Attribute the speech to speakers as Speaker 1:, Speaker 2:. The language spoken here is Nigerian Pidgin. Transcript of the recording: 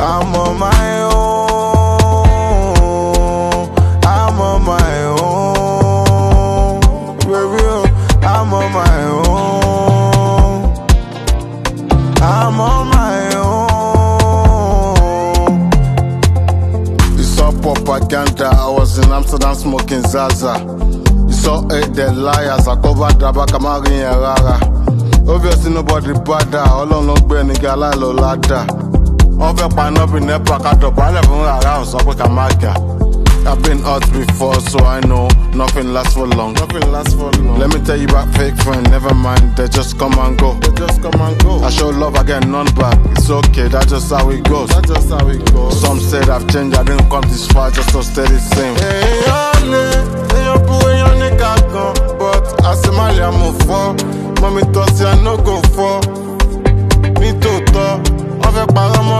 Speaker 1: I'm on my own. I'm on my own. Baby, I'm on my own. I'm on my own. You saw propaganda, I was in Amsterdam smoking Zaza. You saw the liars, I covered Daba Kamari and Rara. Obviously nobody bother, all on no brain, nigga, la lo lada. Over pan up in the packet of Balavan around, so quick a marker. I've been out before, so I know nothing lasts for long. Nothing lasts for long. Let me tell you about fake friends, never mind, they just come and go. They just come and go. I show love, I get none back. It's okay, that's just how it goes. That's just how it goes. Some said I've changed, I didn't come this far, just to stay the same. Hey, your boy, your nigga gone. But I say, Mali, I move for. Mommy, toss I no go for. Me to talk.